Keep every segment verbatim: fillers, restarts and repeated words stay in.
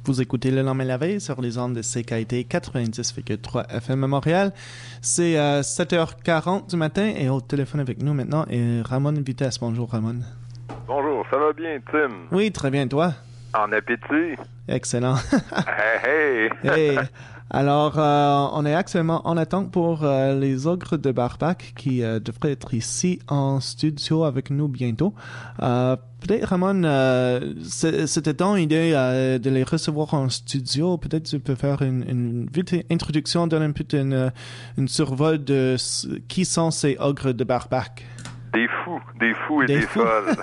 Vous écoutez Le Lendemain de la Veille sur les ondes de C K I T quatre-vingt-dix virgule trois F M à Montréal. C'est euh, sept heures quarante du matin et au téléphone avec nous maintenant est Ramon Vitesse. Bonjour Ramon. Bonjour, ça va bien Tim? Oui, très bien, toi? En appétit? Excellent. Hey, hey! Hey. Alors, euh, on est actuellement en attente pour euh, les Ogres de Barbac qui euh, devraient être ici en studio avec nous bientôt. Euh, peut-être, Ramon, euh, c'était ton idée euh, de les recevoir en studio. Peut-être tu peux faire une, une vite introduction, donner un peu une, une survol de qui sont ces Ogres de Barbac. Des fous, des fous et des, des fous. folles.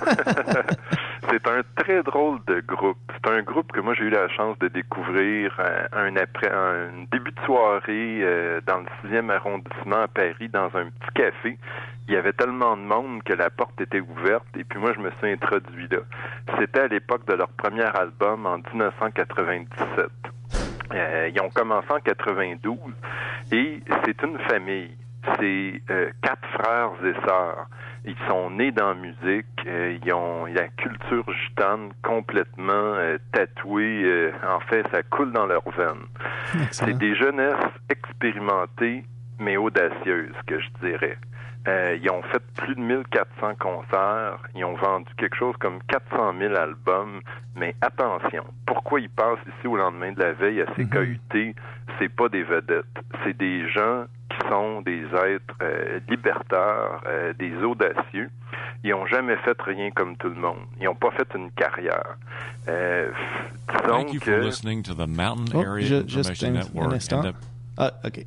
C'est un très drôle de groupe. C'est un groupe que moi j'ai eu la chance de découvrir euh, un après un début de soirée euh, dans le sixième arrondissement à Paris, dans un petit café. Il y avait tellement de monde que la porte était ouverte et puis moi je me suis introduit là. C'était à l'époque de leur premier album en dix-neuf cent quatre-vingt-dix-sept. Euh, ils ont commencé en quatre-vingt-douze et c'est une famille. C'est euh, quatre frères et sœurs. Ils sont nés dans la musique, euh, ils ont la culture gitane complètement euh, tatouée. Euh, en fait, ça coule dans leurs veines. Excellent. C'est des jeunesses expérimentées, mais audacieuses, que je dirais. Euh, ils ont fait plus de mille quatre cents concerts, ils ont vendu quelque chose comme quatre cent mille albums, mais attention, pourquoi ils passent ici au lendemain de la veille à C K U T? Mm-hmm. C'est pas des vedettes, c'est des gens qui sont des êtres euh, libertaires, euh, des audacieux. Ils n'ont jamais fait rien comme tout le monde. Ils n'ont pas fait une carrière. Euh, disons Thank you for que... listening to the Mountain oh, Area je, Information Network. Un ah, OK.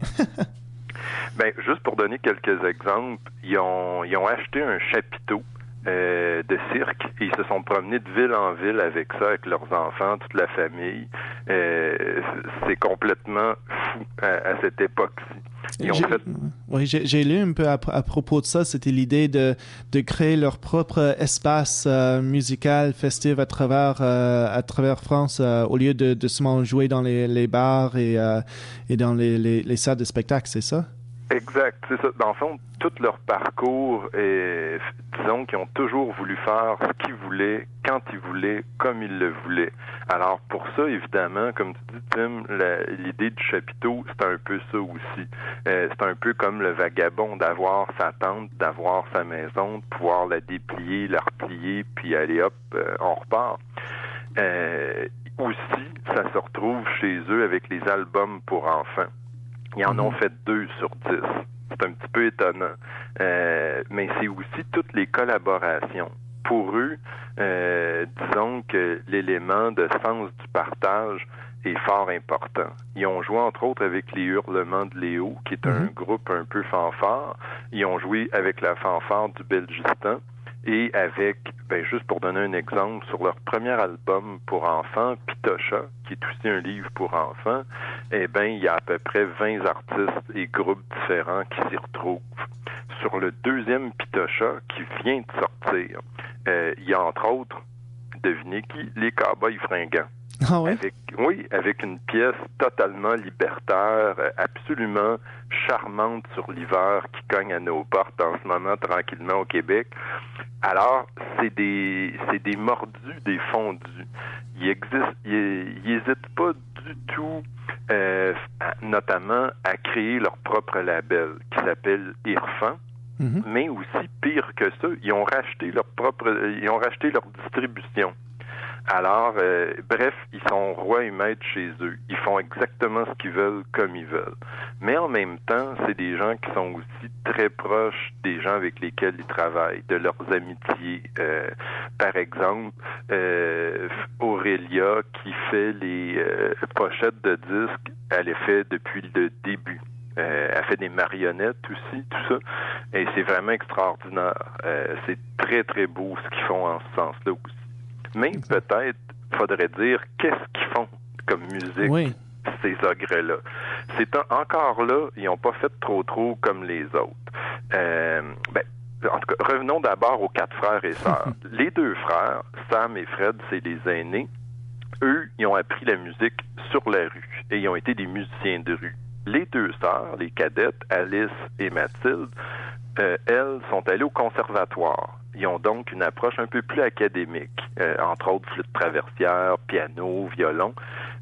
Ben, juste pour donner quelques exemples, ils ont, ils ont acheté un chapiteau euh, de cirque et ils se sont promenés de ville en ville avec ça, avec leurs enfants, toute la famille. Euh, c'est complètement fou à, à cette époque-ci. Ils ont j'ai, fait... Oui, j'ai, j'ai lu un peu à, à propos de ça. C'était l'idée de, de créer leur propre espace euh, musical, festif à travers euh, à travers France, euh, au lieu de, de seulement jouer dans les, les bars et, euh, et dans les, les, les salles de spectacle, c'est ça? Exact, c'est ça. Dans le fond, tout leur parcours, est, disons qu'ils ont toujours voulu faire ce qu'ils voulaient, quand ils voulaient, comme ils le voulaient. Alors pour ça, évidemment, comme tu dis, Tim, la, l'idée du chapiteau, c'est un peu ça aussi. Euh, c'est un peu comme le vagabond, d'avoir sa tente, d'avoir sa maison, de pouvoir la déplier, la replier, puis allez hop, euh, on repart. Euh, aussi, ça se retrouve chez eux avec les albums pour enfants. Ils en ont fait deux sur dix. C'est un petit peu étonnant. Euh, mais c'est aussi toutes les collaborations. Pour eux, euh, disons que l'élément de sens du partage est fort important. Ils ont joué, entre autres, avec les Hurlements de Léo, qui est un mm-hmm. groupe un peu fanfare. Ils ont joué avec la fanfare du Belgistan. Et avec, ben juste pour donner un exemple, sur leur premier album pour enfants, Pitocha, qui est aussi un livre pour enfants, eh ben il y a à peu près vingt artistes et groupes différents qui s'y retrouvent. Sur le deuxième Pitocha, qui vient de sortir, euh, il y a entre autres, devinez qui, les Cowboys Fringants. Ah oui? Avec, oui, avec une pièce totalement libertaire, absolument charmante sur l'hiver qui cogne à nos portes en ce moment tranquillement au Québec. Alors, c'est des c'est des mordus, des fondus. Ils existent, ils, ils hésitent pas du tout, euh, à, notamment à créer leur propre label qui s'appelle Irfan. Mm-hmm. Mais aussi pire que ça, ils ont racheté leur propre, ils ont racheté leur distribution. Alors, euh, bref, ils sont rois et maîtres chez eux. Ils font exactement ce qu'ils veulent comme ils veulent. Mais en même temps, c'est des gens qui sont aussi très proches des gens avec lesquels ils travaillent, de leurs amitiés. Euh, par exemple, euh, Aurélia, qui fait les euh, pochettes de disques, elle les fait depuis le début. Euh, elle fait des marionnettes aussi, tout ça. Et c'est vraiment extraordinaire. Euh, c'est très, très beau ce qu'ils font en ce sens-là aussi. Mais peut-être faudrait dire qu'est-ce qu'ils font comme musique, oui. Ces ogres-là. C'est un, encore là, ils n'ont pas fait trop trop comme les autres. Euh, ben, en tout cas, revenons d'abord aux quatre frères et sœurs. Les deux frères, Sam et Fred, c'est les aînés. Eux, ils ont appris la musique sur la rue et ils ont été des musiciens de rue. Les deux sœurs, les cadettes, Alice et Mathilde, euh, elles sont allées au conservatoire. Ils ont donc une approche un peu plus académique, euh, entre autres flûte traversière, piano, violon.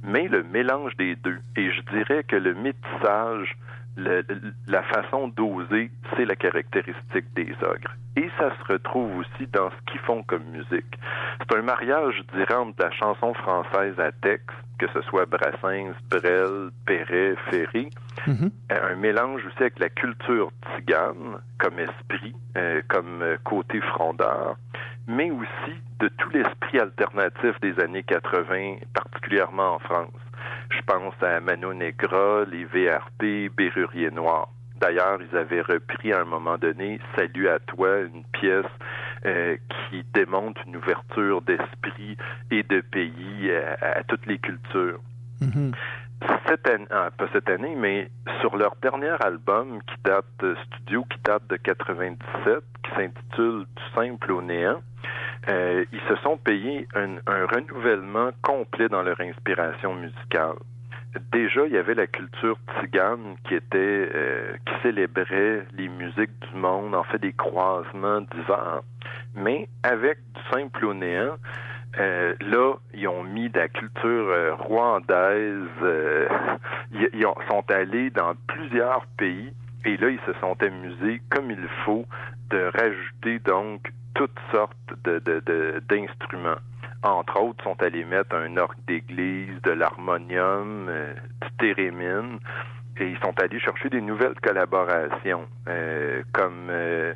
mais le mélange des deux. Et je dirais que le métissage, le, la façon d'oser, c'est la caractéristique des ogres. Et ça se retrouve aussi dans ce qu'ils font comme musique. C'est un mariage, je dirais, entre la chanson française à texte, que ce soit Brassens, Brel, Perret, Ferré, mm-hmm. un mélange aussi avec la culture tzigane comme esprit, euh, comme côté frondeur, mais aussi de tout l'esprit alternatif des années quatre-vingts, particulièrement en France. Je pense à Mano Negra, les V R P, Bérurier Noir. D'ailleurs, ils avaient repris à un moment donné « Salut à toi », une pièce euh, qui démontre une ouverture d'esprit et de pays à, à toutes les cultures. Mm-hmm. Cette année, ah, pas cette année, mais sur leur dernier album qui date de studio, qui date de quatre-vingt-dix-sept, qui s'intitule « Du simple au néant », euh, ils se sont payés un, un renouvellement complet dans leur inspiration musicale. Déjà, il y avait la culture tzigane qui était, euh, qui célébrait les musiques du monde, en fait des croisements divers. Mais avec Du simple au néant, euh, là, ils ont mis de la culture euh, rwandaise, euh, ils, ils ont, sont allés dans plusieurs pays et là, ils se sont amusés comme il faut de rajouter donc toutes sortes de, de, de, d'instruments. Entre autres, sont allés mettre un orgue d'église, de l'harmonium, euh, du thérémine, et ils sont allés chercher des nouvelles collaborations, euh, comme, euh,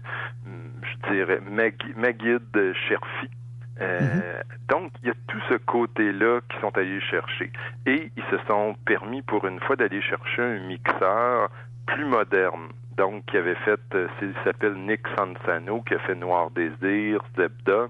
je dirais, Mag- Magid Cherfi. Euh, mm-hmm. Donc, il y a tout ce côté-là qu'ils sont allés chercher. Et ils se sont permis, pour une fois, d'aller chercher un mixeur plus moderne. Donc, qui avait fait, euh, il s'appelle Nick Sansano, qui a fait Noir Désir, Zebda.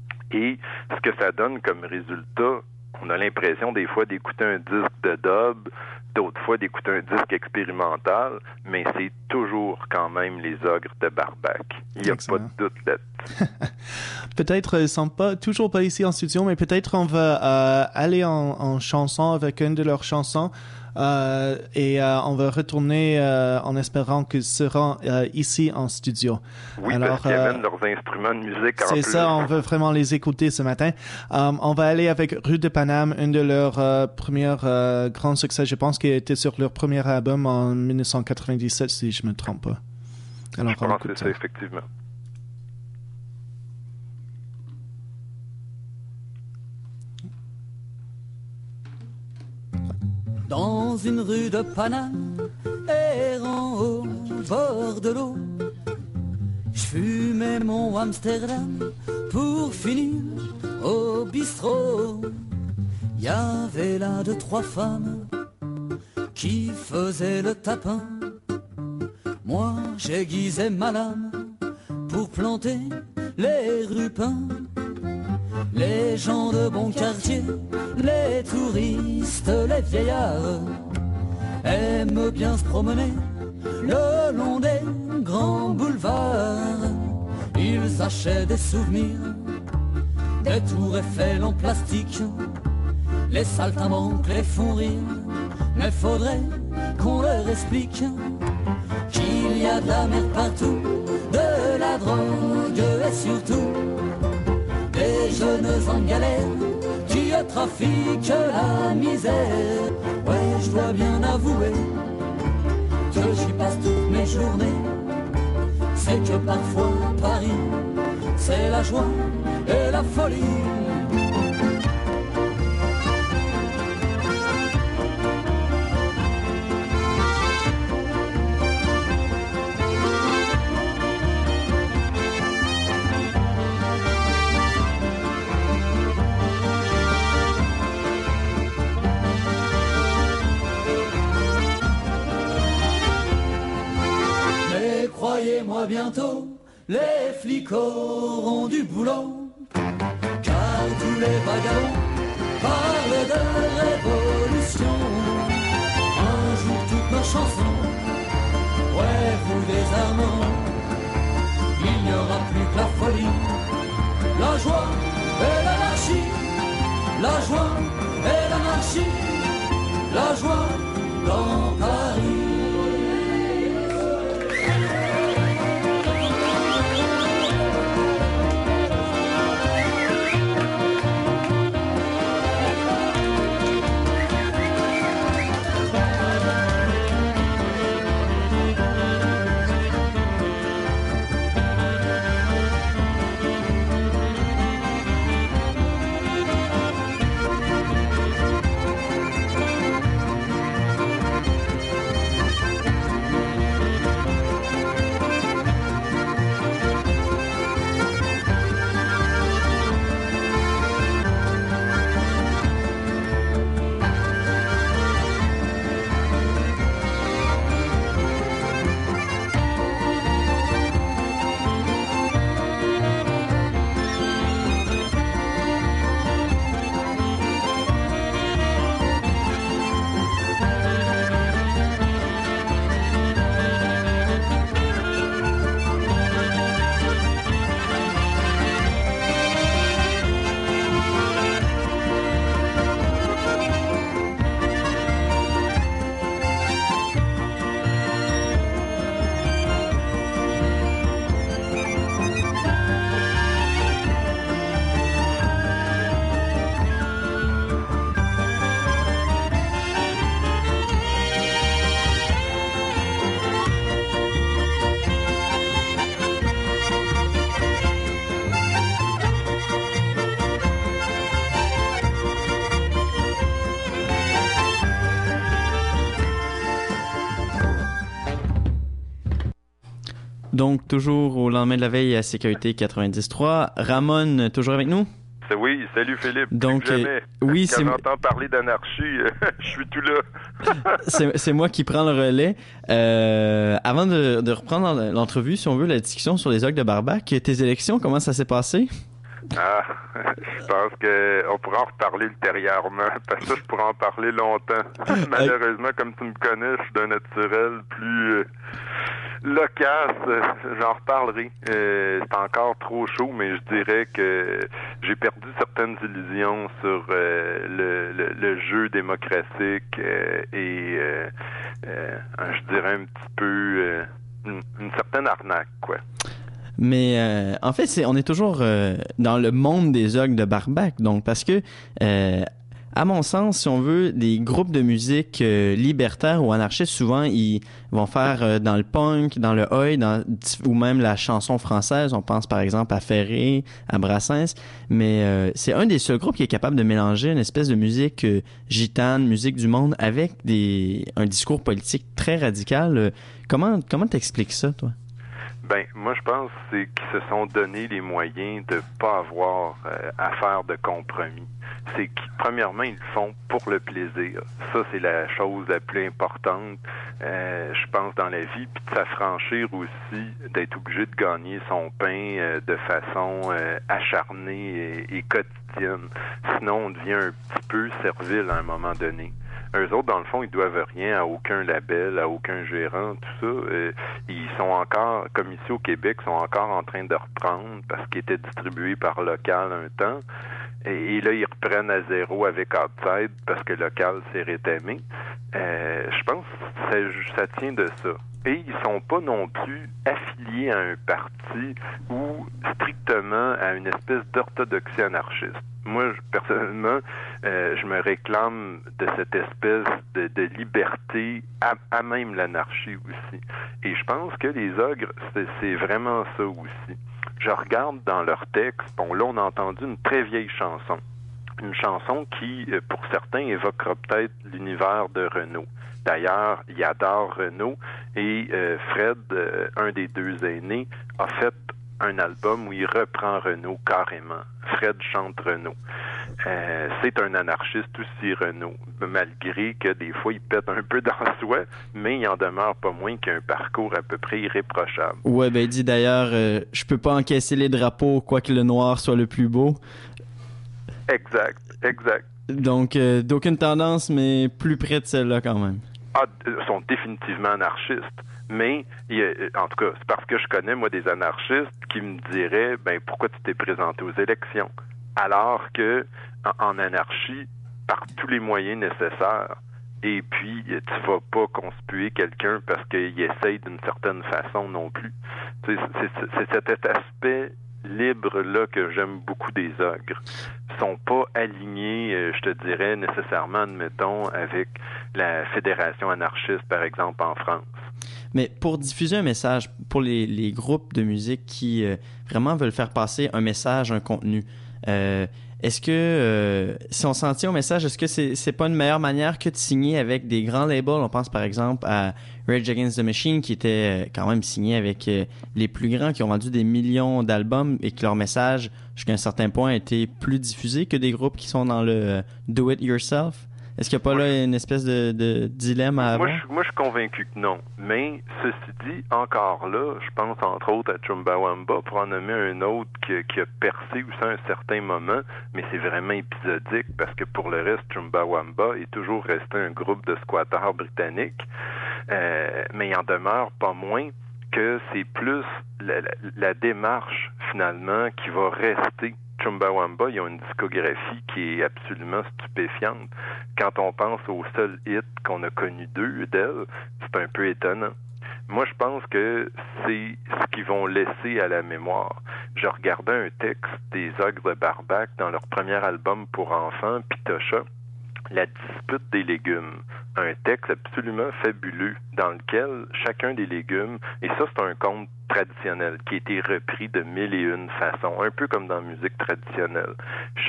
Et ce que ça donne comme résultat, on a l'impression des fois d'écouter un disque de dub, d'autres fois d'écouter un disque expérimental, mais c'est toujours quand même les ogres de Barbac. Il n'y a Excellent. Pas de doute là-dessus. Peut-être ils ne sont pas, toujours pas ici en studio, mais peut-être on va euh, aller en, en chanson avec une de leurs chansons. Euh, et euh, on va retourner euh, en espérant qu'ils seront euh, ici en studio. Oui, Alors, parce qu'ils euh, amènent leurs instruments de musique en C'est plus. ça, on veut vraiment les écouter ce matin. Um, on va aller avec Rue de Paname, un de leurs euh, premiers euh, grands succès. Je pense qu'il était sur leur premier album en dix-neuf cent quatre-vingt-dix-sept, si je ne me trompe pas. Alors, je pense que c'est ça, effectivement. Dans une rue de Paname, errant au bord de l'eau, je fumais mon Amsterdam pour finir au bistrot. Y avait là deux, trois femmes qui faisaient le tapin. Moi, j'aiguisais ma lame pour planter les rupins. Les gens de bon quartier, les touristes, les vieillards aiment bien se promener le long des grands boulevards. Ils achètent des souvenirs, des tours Eiffel en plastique. Les saltimbanques les font rire, mais faudrait qu'on leur explique qu'il y a de la merde partout, de la drogue et surtout des jeunes en galère qui trafiquent la misère. Ouais, je dois bien avouer que j'y passe toutes mes journées. C'est que parfois Paris, c'est la joie et la folie. Croyez-moi bientôt, les flics auront du boulot, car tous les vagabonds parlent de révolution. Un jour toutes nos chansons, ouais vous désarmant, il n'y aura plus que la folie, la joie et l'anarchie, la joie et l'anarchie, la joie dans Paris. Donc, toujours au lendemain de la veille à Sécurité quatre-vingt-dix trois. Ramon, toujours avec nous? Oui, salut Philippe. Donc, jamais. Euh, oui, Quand c'est... j'entends parler d'anarchie, je suis tout là. c'est, c'est moi qui prends le relais. Euh, avant de, de reprendre l'entrevue, si on veut, la discussion sur les ogres de Barbac, tes élections, comment ça s'est passé? Ah, je pense qu'on pourra en reparler ultérieurement, parce que je pourrais en parler longtemps. Malheureusement, comme tu me connais, je suis d'un naturel plus euh, loquace. J'en reparlerai. Euh, c'est encore trop chaud, mais je dirais que j'ai perdu certaines illusions sur euh, le, le, le jeu démocratique euh, et euh, euh, je dirais un petit peu euh, une, une certaine arnaque, quoi. Mais euh, en fait, c'est, on est toujours euh, dans le monde des ogres de Barbac, donc parce que, euh, à mon sens, si on veut, des groupes de musique euh, libertaires ou anarchistes, souvent, ils vont faire euh, dans le punk, dans le oi, dans, ou même la chanson française. On pense par exemple à Ferré, à Brassens, mais euh, c'est un des seuls groupes qui est capable de mélanger une espèce de musique euh, gitane, musique du monde, avec des un discours politique très radical. Euh, comment comment t'expliques ça, toi? Ben, moi, je pense que c'est qu'ils se sont donné les moyens de pas avoir euh, à faire de compromis. C'est qu'ils, premièrement, ils le font pour le plaisir. Ça, c'est la chose la plus importante, euh, je pense, dans la vie. Puis de s'affranchir aussi, d'être obligé de gagner son pain euh, de façon euh, acharnée et, et quotidienne. Sinon, on devient un petit peu servile à un moment donné. Eux autres, dans le fond, ils doivent rien à aucun label, à aucun gérant, tout ça. Euh, ils sont encore, comme ici au Québec, sont encore en train de reprendre parce qu'ils étaient distribués par Local un temps. Et, et là, ils reprennent à zéro avec Outside parce que Local s'est rétamé. Euh, je pense que ça, ça tient de ça. Et ils sont pas non plus affiliés à un parti ou strictement à une espèce d'orthodoxie anarchiste. Moi, je, personnellement, euh, je me réclame de cette espèce de, de liberté à, à même l'anarchie aussi. Et je pense que les ogres, c'est, c'est vraiment ça aussi. Je regarde dans leurs textes, bon là, on a entendu une très vieille chanson. Une chanson qui, pour certains, évoquera peut-être l'univers de Renaud. D'ailleurs, il adore Renaud et euh, Fred, euh, un des deux aînés, a fait un album où il reprend Renaud carrément. Fred chante Renaud. Euh, c'est un anarchiste aussi, Renaud, malgré que des fois il pète un peu dans soi, mais il en demeure pas moins qu'il a un parcours à peu près irréprochable. Ouais, ben il dit d'ailleurs, euh, je peux pas encaisser les drapeaux, quoique le noir soit le plus beau. Exact, exact. Donc, euh, d'aucune tendance, mais plus près de celle-là quand même. Ah, ils sont définitivement anarchistes. Mais, en tout cas, c'est parce que je connais, moi, des anarchistes qui me diraient, ben, pourquoi tu t'es présenté aux élections? Alors que, en, en anarchie, par tous les moyens nécessaires, et puis, tu vas pas conspuer quelqu'un parce qu'il essaye d'une certaine façon non plus. C'est, c'est, c'est cet aspect libre-là que j'aime beaucoup des ogres. Ils sont pas alignés, je te dirais, nécessairement, admettons, avec la Fédération anarchiste, par exemple, en France. Mais pour diffuser un message, pour les, les groupes de musique qui euh, vraiment veulent faire passer un message, un contenu, euh, est-ce que, euh, si on s'en tient au message, est-ce que c'est, c'est pas une meilleure manière que de signer avec des grands labels? On pense par exemple à Rage Against the Machine, qui était quand même signé avec euh, les plus grands, qui ont vendu des millions d'albums et que leur message, jusqu'à un certain point, a été plus diffusé que des groupes qui sont dans le euh, do-it-yourself. Est-ce qu'il n'y a pas moi, là une espèce de, de dilemme à avoir? Moi je, moi, je suis convaincu que non. Mais, ceci dit, encore là, je pense entre autres à Chumbawamba, pour en nommer un autre qui, qui a percé aussi à un certain moment, mais c'est vraiment épisodique, parce que pour le reste, Chumbawamba est toujours resté un groupe de squatteurs britanniques. Euh, mais il en demeure pas moins que c'est plus la, la, la démarche, finalement, qui va rester. Chumbawamba, ils ont une discographie qui est absolument stupéfiante. Quand on pense au seul hit qu'on a connu d'eux, d'elle, c'est un peu étonnant. Moi, je pense que c'est ce qu'ils vont laisser à la mémoire. Je regardais un texte des Ogres de Barbac dans leur premier album pour enfants, Pitocha, La dispute des légumes. Un texte absolument fabuleux dans lequel chacun des légumes, et ça c'est un conte traditionnel qui a été repris de mille et une façons, un peu comme dans la musique traditionnelle. Chaque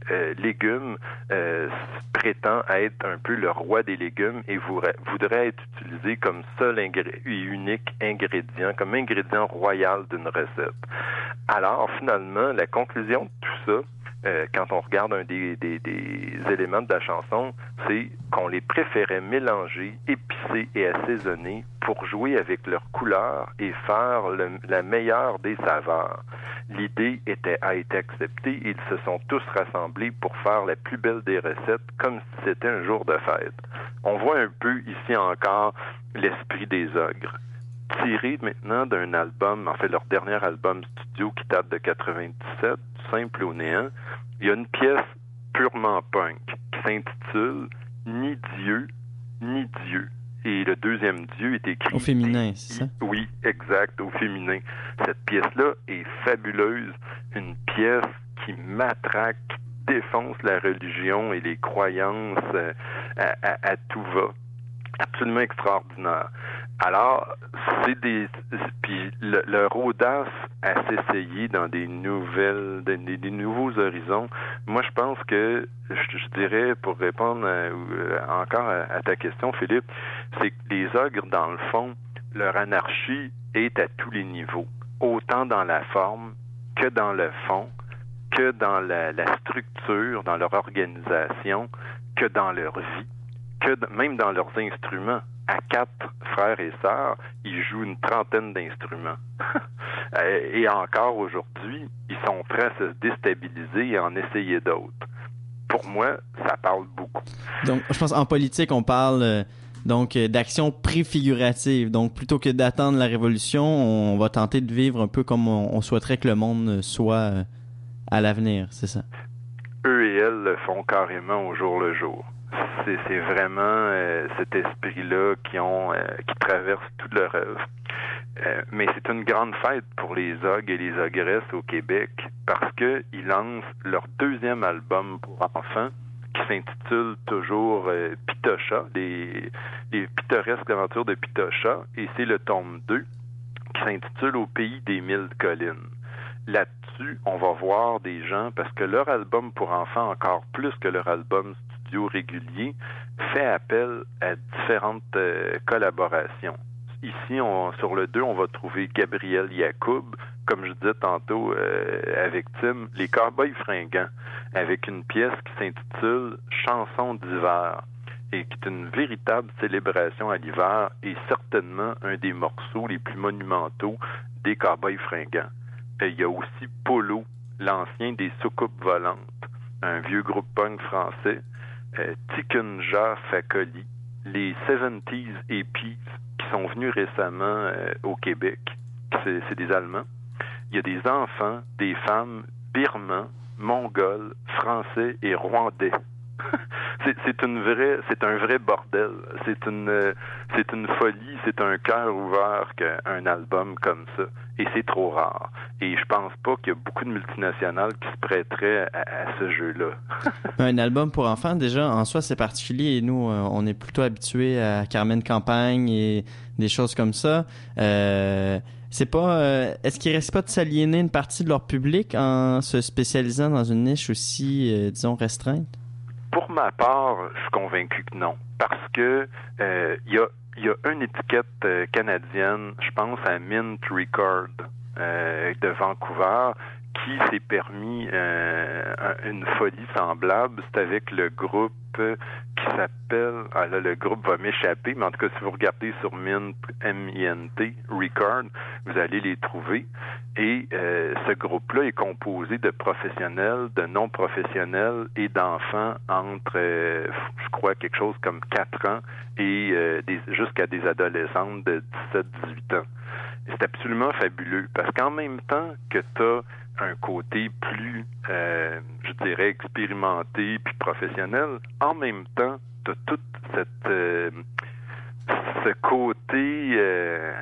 euh, légumes euh, prétend être un peu le roi des légumes et voudrait, voudrait être utilisé comme seul ingré- et unique ingrédient, comme ingrédient royal d'une recette. Alors, finalement, la conclusion de tout ça, Euh, quand on regarde un des, des, des éléments de la chanson, c'est qu'on les préférait mélanger, épicés et assaisonnés pour jouer avec leurs couleurs et faire le, la meilleure des saveurs. L'idée était, a été acceptée et ils se sont tous rassemblés pour faire la plus belle des recettes comme si c'était un jour de fête. On voit un peu ici encore l'esprit des ogres. Tiré maintenant d'un album, en fait leur dernier album studio qui date de quatre-vingt-dix-sept, Simple au néant, il y a une pièce purement punk qui s'intitule « Ni Dieu, ni Dieu ». Et le deuxième Dieu est écrit... Au féminin, c'est ça? Oui, exact, au féminin. Cette pièce-là est fabuleuse, une pièce qui matraque, qui défonce la religion et les croyances à, à, à tout va. Absolument extraordinaire. Alors, c'est des... Puis le, leur audace à s'essayer dans des nouvelles... Des, des nouveaux horizons, moi, je pense que, je, je dirais, pour répondre à, encore à, à ta question, Philippe, c'est que les ogres, dans le fond, leur anarchie est à tous les niveaux. Autant dans la forme que dans le fond, que dans la, la structure, dans leur organisation, que dans leur vie, que d- même dans leurs instruments. À quatre frères et sœurs, ils jouent une trentaine d'instruments. Et encore aujourd'hui, ils sont prêts à se déstabiliser et en essayer d'autres. Pour moi, ça parle beaucoup. Donc, je pense en politique, on parle euh, donc euh, d'action préfigurative. Donc, plutôt que d'attendre la révolution, on va tenter de vivre un peu comme on, on souhaiterait que le monde soit euh, à l'avenir, c'est ça? Eux et elles le font carrément au jour le jour. C'est, c'est vraiment euh, cet esprit-là qui ont, euh, qui traverse toute leur œuvre. Euh, mais c'est une grande fête pour les ogres et les ogresses au Québec parce que ils lancent leur deuxième album pour enfants qui s'intitule toujours euh, Pitocha, les, les pittoresques aventures de Pitocha, et c'est le tome deux qui s'intitule Au pays des mille collines. Là-dessus, on va voir des gens, parce que leur album pour enfants, encore plus que leur album studio régulier, fait appel à différentes euh, collaborations. Ici, on, sur le deux, on va trouver Gabriel Yacoub, comme je disais tantôt euh, avec Tim, les Cowboys fringants, avec une pièce qui s'intitule Chansons d'hiver, et qui est une véritable célébration à l'hiver et certainement un des morceaux les plus monumentaux des Cowboys fringants. Et il y a aussi Polo, l'ancien des soucoupes volantes, un vieux groupe punk français, euh, Tikunja Fakoli, les soixante-dix Hippies qui sont venus récemment euh, au Québec, c'est, c'est des Allemands. Il y a des enfants, des femmes birmans, mongols, français et rwandais. c'est, c'est une vraie, c'est un vrai bordel. C'est une, euh, c'est une folie, c'est un cœur ouvert qu'un album comme ça. Et c'est trop rare. Et je pense pas qu'il y a beaucoup de multinationales qui se prêteraient à, à ce jeu-là. Un album pour enfants, déjà, en soi, c'est particulier. Et nous, euh, on est plutôt habitués à Carmen Campagne et des choses comme ça. Euh, c'est pas... Euh, est-ce qu'il reste pas de s'aliéner une partie de leur public en se spécialisant dans une niche aussi, euh, disons, restreinte? Pour ma part, je suis convaincu que non. Parce que euh, il y a Il y a une étiquette euh, canadienne, je pense à Mint Record euh, de Vancouver, qui s'est permis euh, une folie semblable. C'est avec le groupe qui s'appelle... Ah là, le groupe va m'échapper, mais en tout cas, si vous regardez sur Mint, M I N T, Record, vous allez les trouver. Et euh, ce groupe-là est composé de professionnels, de non-professionnels et d'enfants entre, euh, je crois, quelque chose comme quatre ans et euh, des, jusqu'à des adolescentes de dix-sept à dix-huit ans. Et c'est absolument fabuleux, parce qu'en même temps que tu as un côté plus, euh, je dirais, expérimenté puis professionnel, en même temps, tu as toute cette, euh, ce côté euh,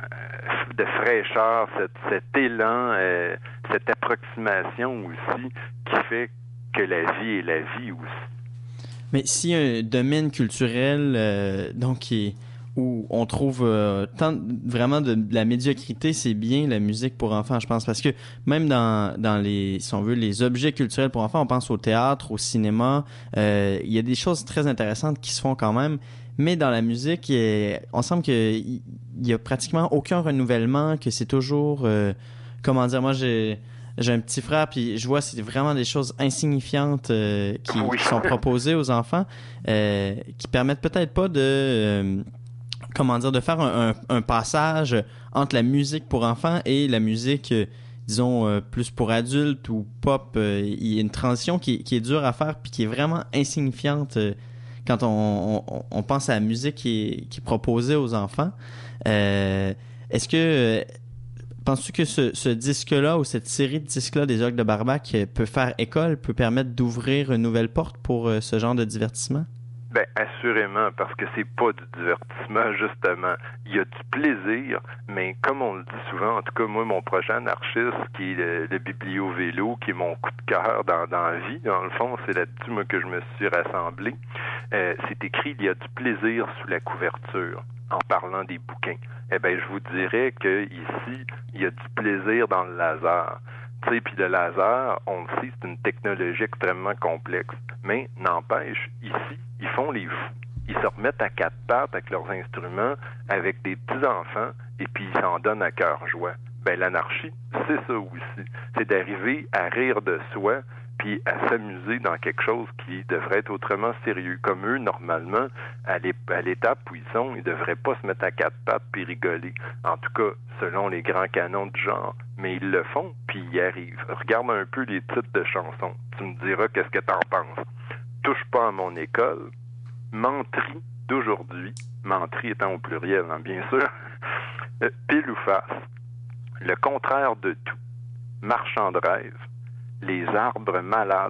de fraîcheur, cet, cet élan, euh, cette approximation aussi qui fait que la vie est la vie aussi. Mais si un domaine culturel, euh, donc qui est où on trouve euh, tant vraiment de, de la médiocrité, c'est bien la musique pour enfants, je pense, parce que même dans dans les, si on veut, les objets culturels pour enfants, on pense au théâtre, au cinéma, euh, il y a des choses très intéressantes qui se font quand même. Mais dans la musique, il, on semble qu'il y a pratiquement aucun renouvellement, que c'est toujours, euh, comment dire, moi j'ai j'ai un petit frère, puis je vois c'est vraiment des choses insignifiantes euh, qui, oui. qui sont proposées aux enfants, euh, qui permettent peut-être pas de, euh, comment dire, de faire un, un, un passage entre la musique pour enfants et la musique, euh, disons, euh, plus pour adultes ou pop. Euh, il y a une transition qui, qui est dure à faire, puis qui est vraiment insignifiante. Euh, quand on, on, on pense à la musique qui est, qui est proposée aux enfants. Euh, est-ce que, euh, penses-tu que ce, ce disque-là ou cette série de disques-là des Ogres de Barbac peut faire école, peut permettre d'ouvrir une nouvelle porte pour euh, ce genre de divertissement? Ben, assurément, parce que c'est pas du divertissement, justement. Il y a du plaisir, mais comme on le dit souvent, en tout cas, moi, mon projet anarchiste, qui est le, le Biblio-Vélo, qui est mon coup de cœur dans, dans la vie, dans le fond, c'est là-dessus, moi, que je me suis rassemblé. Euh, c'est écrit, il y a du plaisir sous la couverture, en parlant des bouquins. Eh bien, je vous dirais que ici, il y a du plaisir dans le laser. Tu sais, puis le laser, on le sait, c'est une technologie extrêmement complexe. Mais n'empêche, ici, ils font les fous. Ils se remettent à quatre pattes avec leurs instruments, avec des petits-enfants, et puis ils s'en donnent à cœur joie. Ben, l'anarchie, c'est ça aussi. C'est d'arriver à rire de soi, puis à s'amuser dans quelque chose qui devrait être autrement sérieux. Comme eux, normalement, à l'étape où ils sont, ils devraient pas se mettre à quatre pattes puis rigoler. En tout cas, selon les grands canons du genre. Mais ils le font, puis ils y arrivent. Regarde un peu les titres de chansons. Tu me diras qu'est-ce que t'en penses. Touche pas à mon école. Menterie d'aujourd'hui. Menterie étant au pluriel, hein, bien sûr. Pile ou face. Le contraire de tout. Marchand de rêve. Les arbres malades,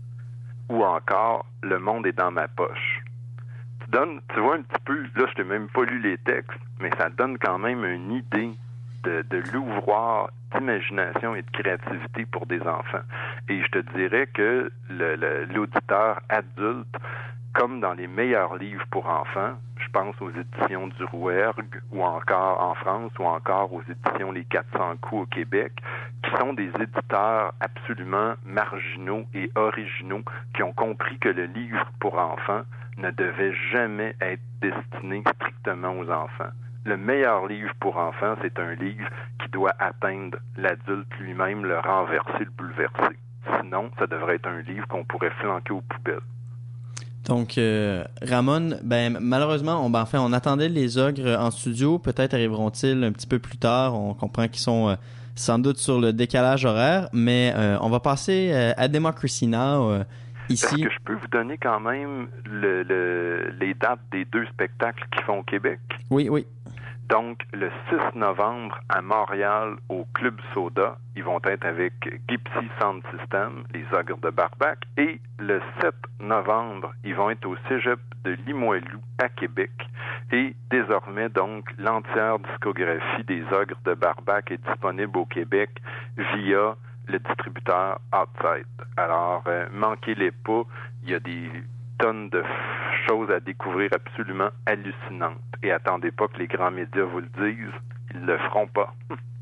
ou encore Le monde est dans ma poche. Tu donnes, tu vois un petit peu, là je t'ai même pas lu les textes, mais ça donne quand même une idée de, de l'ouvroir d'imagination et de créativité pour des enfants. Et je te dirais que le, le, l'auditeur adulte, comme dans les meilleurs livres pour enfants, je pense aux éditions du Rouergue, ou encore en France, ou encore aux éditions Les quatre cents coups au Québec, qui sont des éditeurs absolument marginaux et originaux, qui ont compris que le livre pour enfants ne devait jamais être destiné strictement aux enfants. Le meilleur livre pour enfants, c'est un livre qui doit atteindre l'adulte lui-même, le renverser, le bouleverser. Sinon, ça devrait être un livre qu'on pourrait flanquer aux poubelles. Donc, euh, Ramon, ben malheureusement, on, ben, enfin, on attendait les Ogres en studio. Peut-être arriveront-ils un petit peu plus tard. On comprend qu'ils sont euh, sans doute sur le décalage horaire, mais euh, on va passer euh, à Democracy Now! Euh, ici. Est-ce que je peux vous donner quand même le, le, les dates des deux spectacles qu'ils font au Québec? Oui, oui. Donc, le six novembre à Montréal, au Club Soda, ils vont être avec Gypsy Sound System, les Ogres de Barbac. Et le sept novembre, ils vont être au Cégep de Limoilou à Québec. Et désormais, donc, l'entière discographie des Ogres de Barbac est disponible au Québec via le distributeur Outside. Alors, euh, manquez-les pas, il y a des tonnes de choses à découvrir absolument hallucinantes. Et attendez pas que les grands médias vous le disent, ils le feront pas.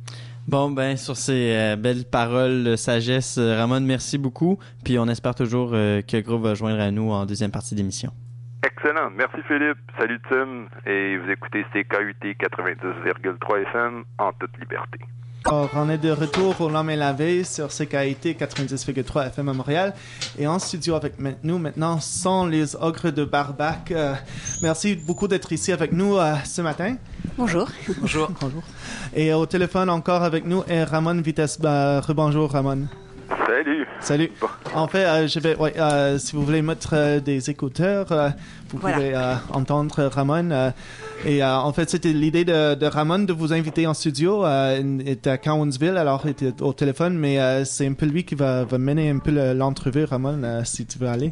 Bon, ben, sur ces euh, belles paroles de sagesse, euh, Ramon, merci beaucoup. Puis on espère toujours euh, que Groupe va joindre à nous en deuxième partie d'émission. Excellent. Merci Philippe. Salut Tim. Et vous écoutez C K U T quatre-vingt-dix virgule trois F M en toute liberté. Alors, on est de retour au L'Homme et la Veille sur C K I T quatre-vingt-dix virgule trois F M à Montréal. Et en studio avec nous maintenant sont les Ogres de Barbac. Euh, merci beaucoup d'être ici avec nous euh, ce matin. Bonjour. Bonjour. Bonjour. Et au téléphone encore avec nous est Ramon Vitesse. Bah, rebonjour Ramon. Salut. Salut. Bon. En fait, euh, je vais, ouais, euh, si vous voulez mettre euh, des écouteurs, euh, vous voilà. pouvez euh, entendre Ramon. Euh, et euh, en fait, c'était l'idée de, de Ramon de vous inviter en studio. Euh, il était à Cowansville, alors il était au téléphone, mais euh, c'est un peu lui qui va, va mener un peu le, l'entrevue, Ramon, euh, si tu veux aller.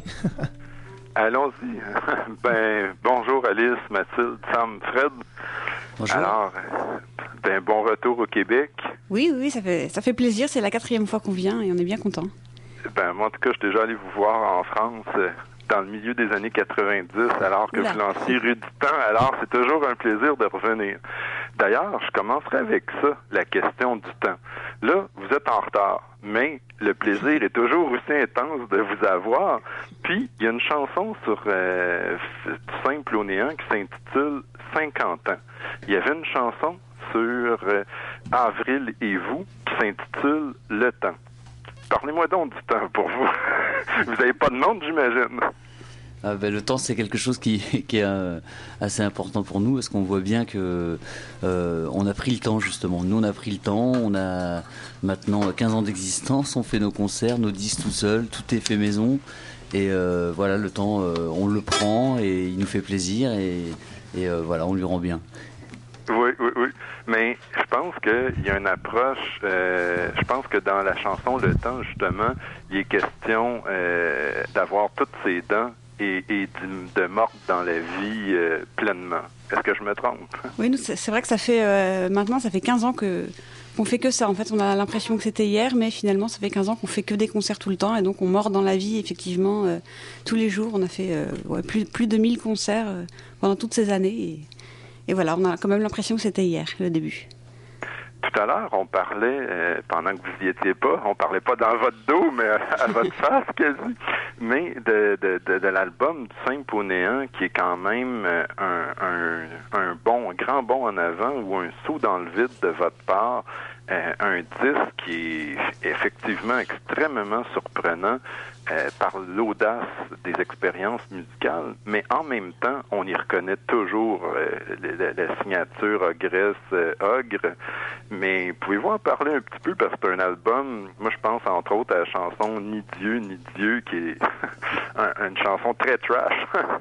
Allons-y. Ben, bonjour Alice, Mathilde, Sam, Fred. Bonjour. Alors, ben, bon retour au Québec. Oui, oui, ça fait, ça fait plaisir. C'est la quatrième fois qu'on vient et on est bien content. Ben, moi, en tout cas, je suis déjà allé vous voir en France. dans le milieu des années quatre-vingt-dix, alors que Oula. vous lanciez Rue du Temps. Alors, c'est toujours un plaisir de revenir. D'ailleurs, je commencerai avec ça, la question du temps. Là, vous êtes en retard, mais le plaisir est toujours aussi intense de vous avoir. Puis, il y a une chanson sur euh, du simple au néant qui s'intitule cinquante ans. Il y avait une chanson sur euh, Avril et vous qui s'intitule Le temps. Parlez-moi donc du temps pour vous. Vous n'avez pas de monde, j'imagine. Ah ben, le temps, c'est quelque chose qui, qui est euh, assez important pour nous, parce qu'on voit bien que euh, on a pris le temps, justement. Nous, on a pris le temps, on a maintenant quinze ans d'existence, on fait nos concerts, nos disques tout seul, tout est fait maison. Et euh, voilà, le temps, euh, on le prend et il nous fait plaisir et, et euh, voilà, on lui rend bien. Oui, oui, oui. Mais je pense qu'il y a une approche, euh, je pense que dans la chanson Le Temps, justement, il est question euh, d'avoir toutes ses dents et, et de, de mordre dans la vie euh, pleinement. Est-ce que je me trompe? Oui, nous, c'est, c'est vrai que ça fait euh, maintenant, ça fait quinze ans que qu'on fait que ça. En fait, on a l'impression que c'était hier, mais finalement, ça fait quinze ans qu'on fait que des concerts tout le temps, et donc on mord dans la vie, effectivement, euh, tous les jours. On a fait euh, ouais, plus, plus de mille concerts euh, pendant toutes ces années, et, et voilà, on a quand même l'impression que c'était hier, le début. Tout à l'heure, on parlait, euh, pendant que vous y étiez pas, on parlait pas dans votre dos, mais à, à votre face quasi, mais de, de, de, de l'album du simple au néant, qui est quand même euh, un, un, un bon, un grand bond en avant ou un saut dans le vide de votre part, euh, un disque qui est effectivement extrêmement surprenant euh, par l'audace des expériences musicales, mais en même temps, on y reconnaît toujours euh, la, la, la signature Ogresse euh, Ogre. Mais pouvez-vous en parler un petit peu, parce que c'est un album, moi je pense entre autres à la chanson Ni Dieu, Ni Dieu, qui est un, une chanson très trash.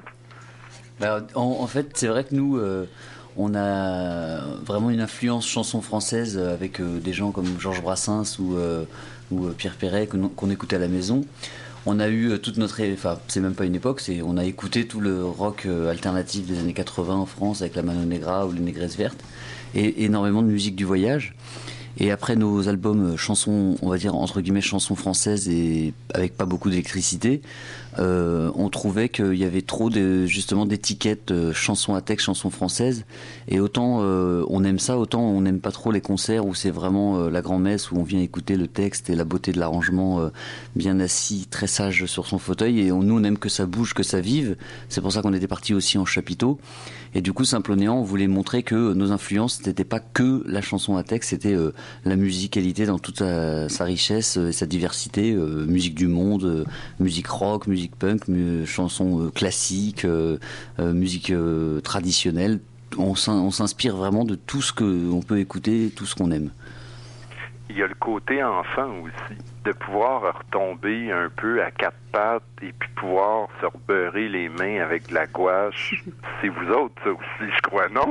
Ben, en, en fait, c'est vrai que nous, euh, on a vraiment une influence chanson française avec euh, des gens comme Georges Brassens ou, euh, ou euh, Pierre Perret qu'on, qu'on écoutait à la maison. On a eu euh, toute notre... Enfin, c'est même pas une époque, c'est, on a écouté tout le rock euh, alternatif des années quatre-vingts en France avec la Mano Negra ou les Négresses Vertes, et énormément de musique du voyage. Et après nos albums euh, chansons, on va dire entre guillemets chansons françaises et avec pas beaucoup d'électricité, euh, on trouvait qu'il y avait trop de, justement d'étiquettes euh, chansons à texte, chansons françaises. Et autant euh, on aime ça, autant on n'aime pas trop les concerts où c'est vraiment euh, la grand-messe, où on vient écouter le texte et la beauté de l'arrangement, euh, bien assis, très sage sur son fauteuil. Et on, nous on aime que ça bouge, que ça vive. C'est pour ça qu'on était parti aussi en chapiteau. Et du coup, Simple au néant, on voulait montrer que nos influences n'étaient pas que la chanson à texte, c'était euh, la musicalité dans toute sa, sa richesse et sa diversité, euh, musique du monde, euh, musique rock, musique punk, mu- chansons euh, classiques, euh, euh, musique euh, traditionnelle. On, s'in- on s'inspire vraiment de tout ce qu'on peut écouter, tout ce qu'on aime. Il y a le côté enfant aussi, de pouvoir retomber un peu à quatre pattes et puis pouvoir se rebeurrer les mains avec de la gouache. C'est vous autres, ça aussi, je crois, non?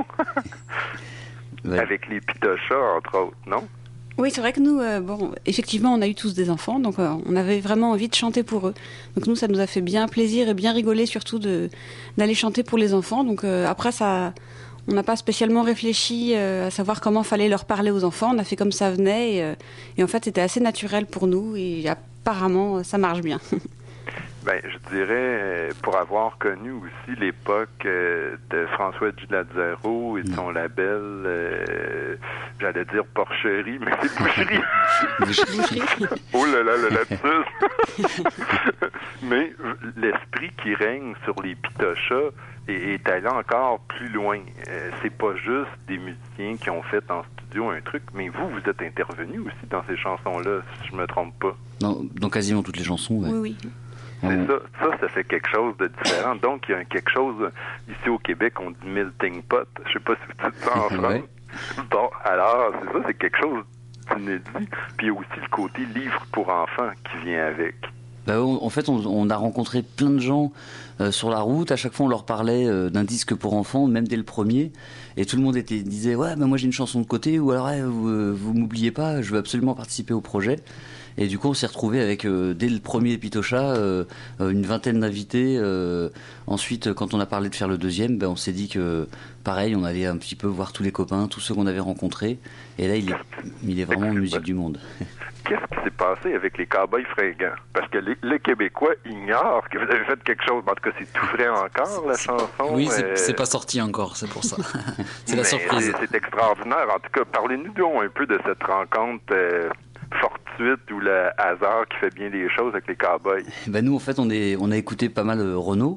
Ouais. Avec les pitochas, entre autres, non? Oui, c'est vrai que nous, euh, bon, effectivement, on a eu tous des enfants, donc euh, on avait vraiment envie de chanter pour eux. Donc nous, ça nous a fait bien plaisir et bien rigoler, surtout de d'aller chanter pour les enfants. Donc euh, après, ça, on n'a pas spécialement réfléchi euh, à savoir comment fallait leur parler aux enfants. On a fait comme ça venait, et, euh, et en fait, c'était assez naturel pour nous. Et apparemment, ça marche bien. Ben, je dirais, euh, pour avoir connu aussi l'époque euh, de François Giuliazaro et de son label, euh, j'allais dire porcherie, mais c'est boucherie. Boucherie. Oh là là, le lapsus. Mais l'esprit qui règne sur les pitochas est, est allé encore plus loin. Euh, c'est pas juste des musiciens qui ont fait en studio un truc, mais vous, vous êtes intervenu aussi dans ces chansons-là, si je me trompe pas. Dans, dans quasiment toutes les chansons, ouais. Oui, oui. C'est On- ça, ça, ça fait quelque chose de différent. Donc, il y a quelque chose, ici au Québec, on dit melting pot. Je sais pas si vous dites ça en France. Ouais. Bon, alors, c'est ça, c'est quelque chose d'inédit. Puis il y a aussi le côté livre pour enfants qui vient avec. Bah, on- en fait, on, on a rencontré plein de gens euh, sur la route. À chaque fois, on leur parlait euh, d'un disque pour enfants, même dès le premier. Et tout le monde était, disait, ouais, bah, moi j'ai une chanson de côté, ou alors, ouais, vous, euh, vous m'oubliez pas, je veux absolument participer au projet. Et du coup, on s'est retrouvé avec, euh, dès le premier Pitocha, euh, une vingtaine d'invités. Euh, ensuite, quand on a parlé de faire le deuxième, ben, on s'est dit que, pareil, on allait un petit peu voir tous les copains, tous ceux qu'on avait rencontrés. Et là, il est, il est vraiment musique du monde. Qu'est-ce qui s'est passé avec les Cowboys fringants? Parce que les, les Québécois ignorent que vous avez fait quelque chose. En tout cas, c'est tout frais encore, la chanson. Oui, c'est, euh... c'est pas sorti encore, c'est pour ça. C'est la Mais surprise. C'est, c'est extraordinaire. En tout cas, parlez-nous donc un peu de cette rencontre euh, fortuite ou le hasard qui fait bien les choses avec les Cowboys. Ben nous, en fait, on, est, on a écouté pas mal euh, Renaud.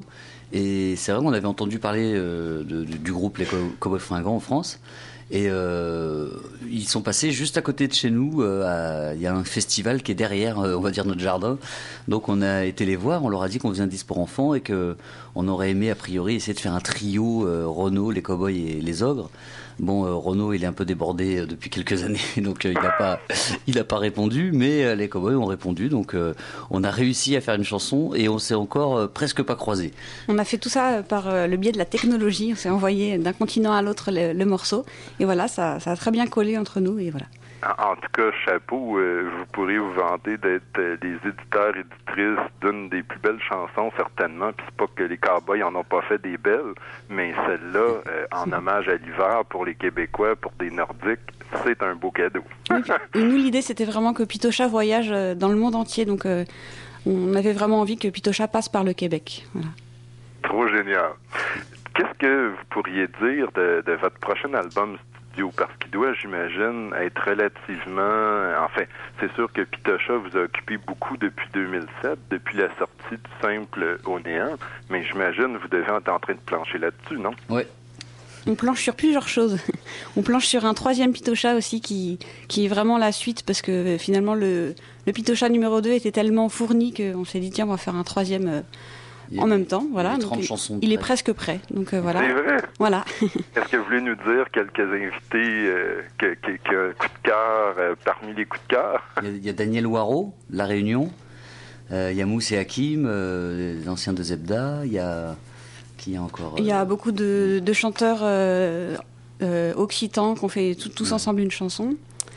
Et c'est vrai qu'on avait entendu parler euh, de, de, du groupe Les Cowboys fringants en France. Et euh, ils sont passés juste à côté de chez nous. Euh, il y a un festival qui est derrière, euh, on va dire, notre jardin. Donc on a été les voir, on leur a dit qu'on faisait un disque pour enfants et qu'on aurait aimé, a priori, essayer de faire un trio, euh, Renaud, les Cowboys et les Ogres. Bon, euh, Renaud, il est un peu débordé euh, depuis quelques années, donc euh, il n'a pas, il a pas répondu, mais euh, les Cowboys ont répondu. Donc euh, on a réussi à faire une chanson et on s'est encore euh, presque pas croisés. On a fait tout ça par euh, le biais de la technologie. On s'est envoyé d'un continent à l'autre le, le morceau. Et voilà, ça, ça a très bien collé entre nous. Et voilà. En, en tout cas, chapeau, euh, vous pourriez vous vanter d'être euh, les éditeurs et éditrices d'une des plus belles chansons, certainement. Puis c'est pas que les Cowboys en ont pas fait des belles, mais celle-là, euh, en hommage à l'hiver pour les Québécois, pour des Nordiques, c'est un beau cadeau. Oui, et nous, l'idée, c'était vraiment que Pitocha voyage dans le monde entier. Donc, euh, on avait vraiment envie que Pitocha passe par le Québec. Voilà. Trop génial. Qu'est-ce que vous pourriez dire de, de votre prochain album studio? Parce qu'il doit, j'imagine, être relativement... Enfin, c'est sûr que Pitocha vous a occupé beaucoup depuis deux mille sept, depuis la sortie du simple au néant, mais j'imagine vous devez être en train de plancher là-dessus, non? Oui. On planche sur plusieurs choses. On planche sur un troisième Pitocha aussi qui, qui est vraiment la suite parce que finalement le, le Pitocha numéro deux était tellement fourni qu'on s'est dit tiens, on va faire un troisième euh, en même temps. Voilà. trente Donc, chansons il près. est presque prêt. Donc euh, voilà. C'est vrai? Voilà. Est-ce que vous voulez nous dire quelques invités euh, que, que, que coup de cœur euh, parmi les coups de cœur? Il y a, il y a Daniel Waro, La Réunion. Euh, il y a Mousse et Hakim, euh, les anciens de Zebda. Il y a... Qui a encore, euh... Il y a beaucoup de, de chanteurs euh, euh, occitans qui ont fait tout, tous ensemble une chanson.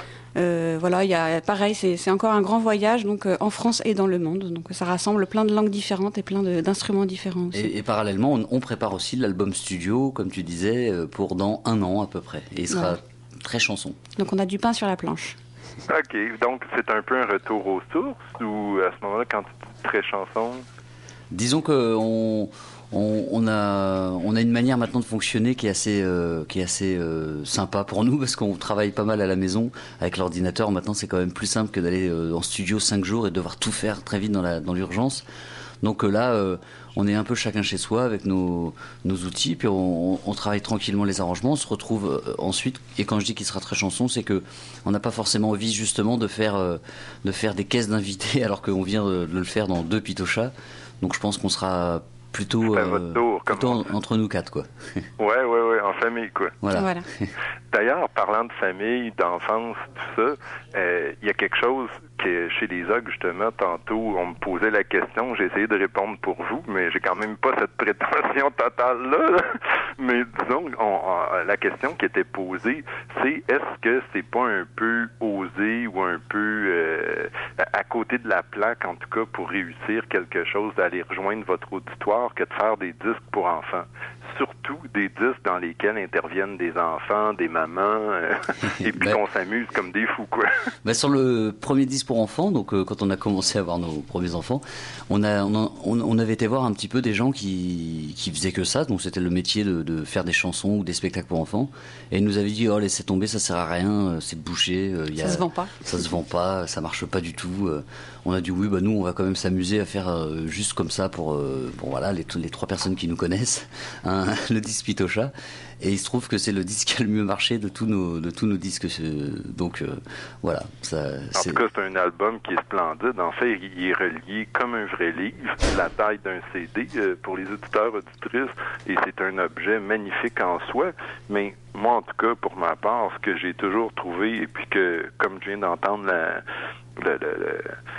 Euh, voilà, il y a pareil, c'est, c'est encore un grand voyage donc euh, en France et dans le monde. Donc ça rassemble plein de langues différentes et plein de, d'instruments différents aussi. Et, et parallèlement, on, on prépare aussi l'album studio, comme tu disais, pour dans un an à peu près. Et il sera voilà. très chanson. Donc on a du pain sur la planche. OK, donc c'est un peu un retour aux sources ou à ce moment-là, quand tu dis très chanson? Disons que on... On, on, a, on a une manière maintenant de fonctionner qui est assez, euh, qui est assez euh, sympa pour nous parce qu'on travaille pas mal à la maison avec l'ordinateur. Maintenant, c'est quand même plus simple que d'aller euh, en studio cinq jours et de devoir tout faire très vite dans, la, dans l'urgence. Donc euh, là, euh, on est un peu chacun chez soi avec nos, nos outils, puis on, on travaille tranquillement les arrangements. On se retrouve euh, ensuite, et quand je dis qu'il sera très chanson, c'est que on n'a pas forcément envie justement de faire, euh, de faire des caisses d'invités alors qu'on vient de, de le faire dans deux Pitochas. Donc je pense qu'on sera plutôt, euh, tour, plutôt en, entre nous quatre, quoi. Ouais, ouais, ouais, en famille, quoi. Voilà. voilà. D'ailleurs, parlant de famille, d'enfance, tout ça, il euh, y a quelque chose que chez les Ogres, justement, tantôt, on me posait la question, j'ai essayé de répondre pour vous, mais j'ai quand même pas cette prétention totale-là. Là. Mais disons, on, on, la question qui était posée, c'est est-ce que c'est pas un peu osé ou un peu euh, à côté de la plaque, en tout cas, pour réussir quelque chose, d'aller rejoindre votre auditoire, que de faire des disques pour enfants? Surtout des disques dans lesquels interviennent des enfants, des mamans, euh, et puis ben, qu'on s'amuse comme des fous, quoi. Ben sur le premier disque pour enfants, donc euh, quand on a commencé à avoir nos premiers enfants, on, a, on, a, on avait été voir un petit peu des gens qui, qui faisaient que ça, donc c'était le métier de, de faire des chansons ou des spectacles pour enfants, et ils nous avaient dit, oh laissez tomber, ça sert à rien, c'est bouché. Euh, y a, ça se vend pas. Ça se vend pas, ça marche pas du tout. Euh, on a dit, oui, bah nous, on va quand même s'amuser à faire euh, juste comme ça pour, euh, pour voilà, les, les trois personnes qui nous connaissent, hein, le disque Pitocha. Et il se trouve que c'est le disque qui a le mieux marché de tous nos, de tous nos disques. Donc euh, voilà. Ça, c'est... En tout cas, c'est un album qui est splendide. En fait, il est relié comme un vrai livre, la taille d'un C D euh, pour les auditeurs, auditrices. Et c'est un objet magnifique en soi. Mais moi, en tout cas, pour ma part, ce que j'ai toujours trouvé, et puis que, comme je viens d'entendre la, le, le,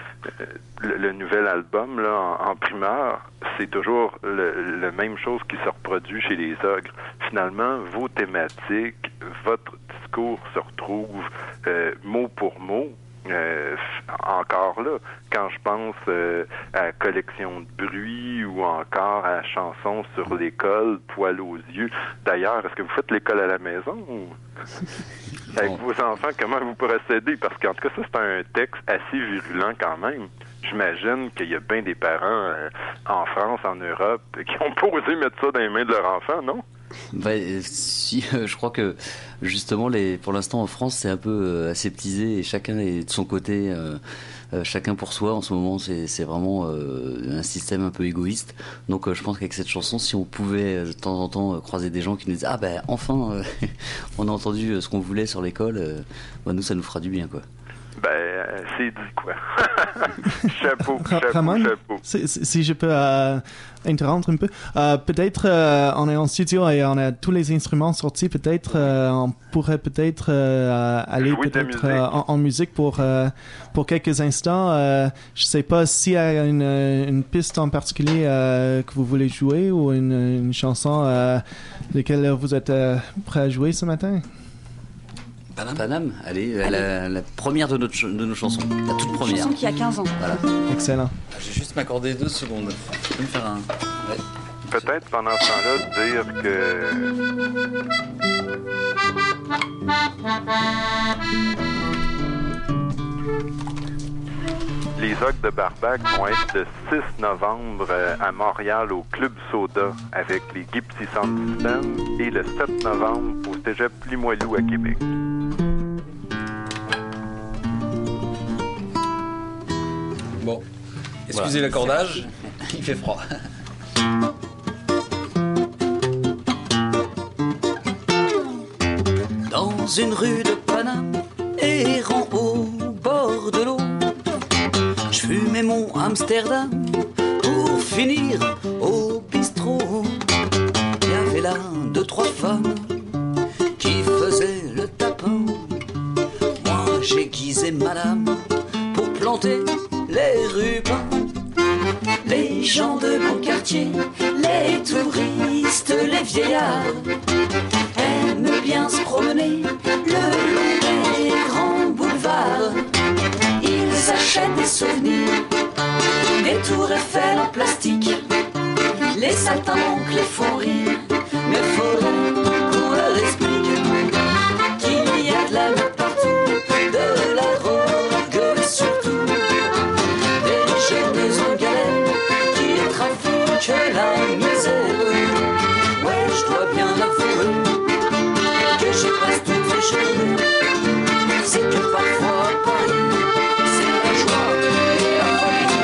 le, le, le nouvel album là, en, en primeur, c'est toujours le, le même chose qui se reproduit chez les Ogres. Finalement, vos thématiques, votre discours se retrouve euh, mot pour mot Euh, encore là, quand je pense euh, à collection de bruit ou encore à chanson sur l'école, poil aux yeux. D'ailleurs, est-ce que vous faites l'école à la maison ou avec vos enfants, comment vous procédez? Parce qu'en tout cas, ça, c'est un texte assez virulent quand même. J'imagine qu'il y a bien des parents euh, en France, en Europe, qui ont pas osé mettre ça dans les mains de leurs enfants, non? Bah, si, euh, je crois que justement, les, pour l'instant en France, c'est un peu euh, aseptisé et chacun est de son côté, euh, euh, chacun pour soi. En ce moment, c'est, c'est vraiment euh, un système un peu égoïste. Donc, euh, je pense qu'avec cette chanson, si on pouvait euh, de temps en temps euh, croiser des gens qui nous disent ah ben enfin, euh, on a entendu euh, ce qu'on voulait sur l'école, euh, bah, nous ça nous fera du bien quoi. Ben, euh, c'est dit, quoi. chapeau, chapeau, Ramon, chapeau. Si, si je peux euh, interrompre un peu, euh, peut-être euh, on est en studio et on a tous les instruments sortis, peut-être euh, on pourrait peut-être euh, aller Jouer peut-être euh, en, en musique pour, euh, pour quelques instants. Euh, je sais pas s'il y a une, une piste en particulier euh, que vous voulez jouer ou une, une chanson euh, laquelle vous êtes euh, prêt à jouer ce matin. Paname. Paname, allez, allez. La, la première de, notre, de nos chansons, la toute première. Chanson qui a quinze ans. Voilà. Excellent. Je vais juste m'accorder deux secondes. Je vais me faire un... Ouais. Peut-être pendant ce temps-là dire que... Les Ogres de Barbac vont être le six novembre à Montréal au Club Soda avec les Gypsy Sound System et le sept novembre au Cégep Limoilou à Québec. Bon, excusez voilà. L'accordage, il fait froid. Dans une rue de Paname, errant au bord de l'eau, je fumais mon Amsterdam pour finir au bistrot. Il y avait là deux, trois femmes qui faisaient le tapin. Moi j'aiguisais madame pour planter les rubans. Les gens de mon quartier, les touristes, les vieillards aiment bien se promener le long des grands boulevards. Ils achètent des souvenirs, des tours Eiffel en plastique. Les saltimbanques les font rire, mais faudrait qu'on leur explique qu'il y a de la lutte partout, de la drogue surtout, des jeunes en galère qui trafiquent la misère. Ouais, je dois bien l'avouer que j'ai presque tout fait cheveux. C'est que parfois à Paris, c'est la joie et la folie.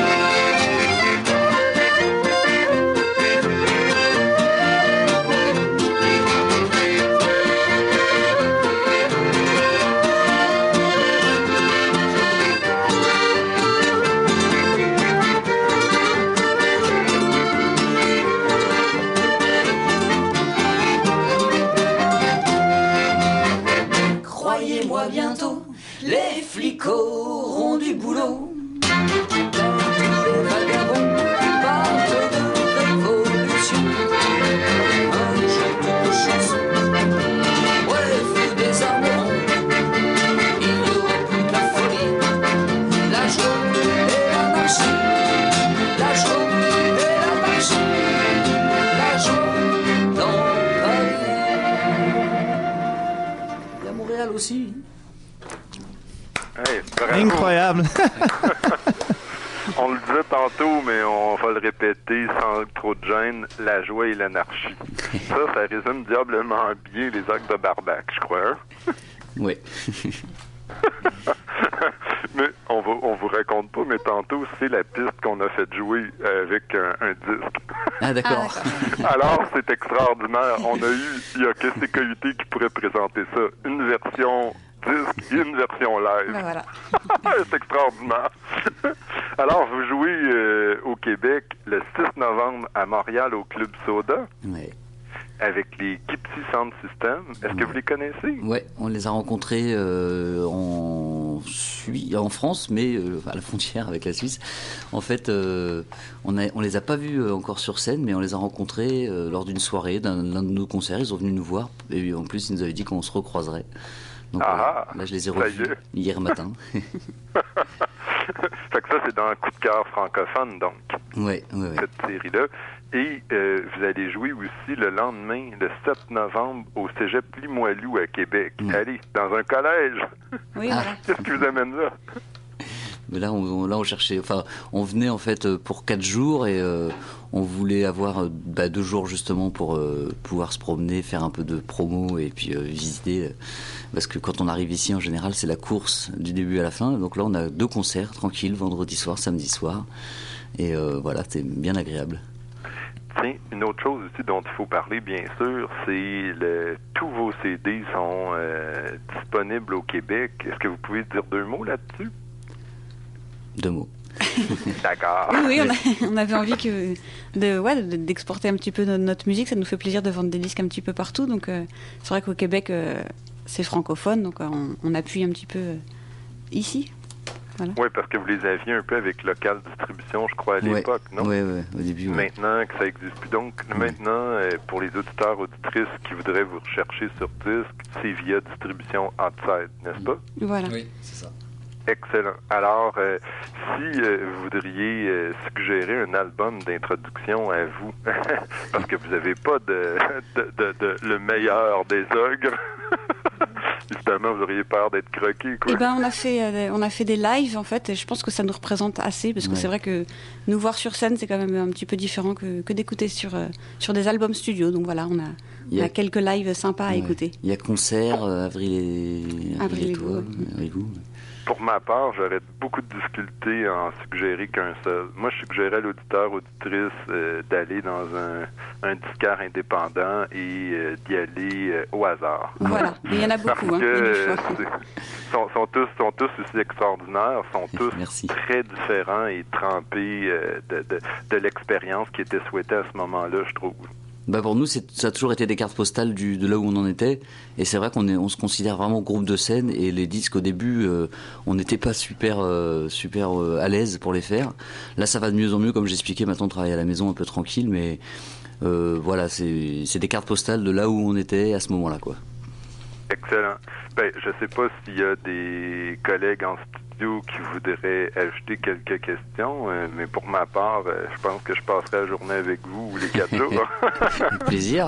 Croyez-moi bientôt, les flics auront du boulot. Les vagabonds parlent de révolution. Un jeu de chansons, bref, des armes. Il n'y aurait plus que la folie, la joie et l'anarchie. La joie et l'anarchie. La joie dans Paris. Il y a Montréal aussi. Hey, bravo. Incroyable. On le disait tantôt, mais on va le répéter sans trop de gêne, la joie et l'anarchie. Ça, ça résume diablement bien les Ogres de Barbac, je crois. Hein? Oui. Mais on va, on vous raconte pas, mais tantôt, c'est la piste qu'on a fait jouer avec un, un disque. Ah, d'accord. Ah, Alors, c'est extraordinaire. On a eu, il y a que C K U T qui pourrait présenter ça. Une version disque et une version live. Ben voilà. C'est extraordinaire. Alors, vous jouez euh, au Québec le six novembre à Montréal au Club Soda. Ouais. Avec les Gypsy Sound System. Est-ce que ouais. vous les connaissez? Ouais, on les a rencontrés euh, en Suisse, en France, mais euh, à la frontière avec la Suisse. En fait, euh, on a, on les a pas vus encore sur scène, mais on les a rencontrés euh, lors d'une soirée, d'un, d'un de nos concerts. Ils sont venus nous voir, et en plus, ils nous avaient dit qu'on se recroiserait. Donc ah, euh, là, je les ai revus hier matin. Fait que ça, c'est dans un coup de cœur francophone, donc. Ouais, ouais, ouais. Cette série-là. Et euh, vous allez jouer aussi le lendemain, le sept novembre, au Cégep Limoilou à Québec. Mmh. Allez, dans un collège. Oui, voilà. Qu'est-ce qui vous amène là? Mais là, on, là, on cherchait, enfin, on venait en fait pour quatre jours et euh, on voulait avoir bah, deux jours justement pour euh, pouvoir se promener, faire un peu de promo et puis euh, visiter. Euh, parce que quand on arrive ici, en général, c'est la course du début à la fin. Donc là, on a deux concerts tranquilles, vendredi soir, samedi soir. Et euh, voilà, c'est bien agréable. Tiens, une autre chose aussi dont il faut parler, bien sûr, c'est le tous vos C D sont euh, disponibles au Québec. Est-ce que vous pouvez dire deux mots là-dessus? Deux mots. D'accord. Oui, oui, on, a, on avait envie que de, ouais, de, d'exporter un petit peu notre, notre musique. Ça nous fait plaisir de vendre des disques un petit peu partout. Donc, euh, c'est vrai qu'au Québec, euh, c'est francophone. Donc, euh, on, on appuie un petit peu euh, ici. Voilà. Oui, parce que vous les aviez un peu avec Local Distribution, je crois, à l'époque, ouais, non? Oui, oui, au début. Ouais. Maintenant que ça n'existe plus. Donc, ouais. maintenant, euh, pour les auditeurs, auditrices qui voudraient vous rechercher sur disque, c'est via Distribution Outside, n'est-ce pas? Voilà. Oui, c'est ça. Excellent. Alors, euh, si euh, vous voudriez euh, suggérer un album d'introduction à vous, parce que vous n'avez pas de, de, de, de le meilleur des ogres, évidemment, vous auriez peur d'être croqué, quoi. Eh ben, on a fait, euh, on a fait des lives, en fait, et je pense que ça nous représente assez, parce que ouais. c'est vrai que nous voir sur scène, c'est quand même un petit peu différent que, que d'écouter sur, euh, sur des albums studio. Donc voilà, on a, on a... a quelques lives sympas ouais. à écouter. Il y a concert, euh, Avril et, Avril et, toi, et vous. Pour ma part, j'aurais beaucoup de difficultés à en suggérer qu'un seul. Moi, je suggérerais à l'auditeur, auditrice, euh, d'aller dans un, un disquaire indépendant et euh, d'y aller euh, au hasard. Voilà, il y en a beaucoup. Parce hein, que sont, sont, tous, sont tous aussi extraordinaires, sont tous Merci. très différents et trempés euh, de, de, de l'expérience qui était souhaitée à ce moment-là, je trouve. Bah pour nous, c'est, ça a toujours été des cartes postales du, de là où on en était. Et c'est vrai qu'on est, on se considère vraiment groupe de scène. Et les disques, au début, euh, on n'était pas super, euh, super euh, à l'aise pour les faire. Là, ça va de mieux en mieux, comme j'expliquais. Maintenant, on travaille à la maison un peu tranquille. Mais euh, voilà, c'est, c'est des cartes postales de là où on était à ce moment-là, quoi. Excellent. Ben, je sais pas s'il y a des collègues en studio qui voudraient ajouter quelques questions, euh, mais pour ma part, euh, je pense que je passerai la journée avec vous les quatre jours. Avec plaisir.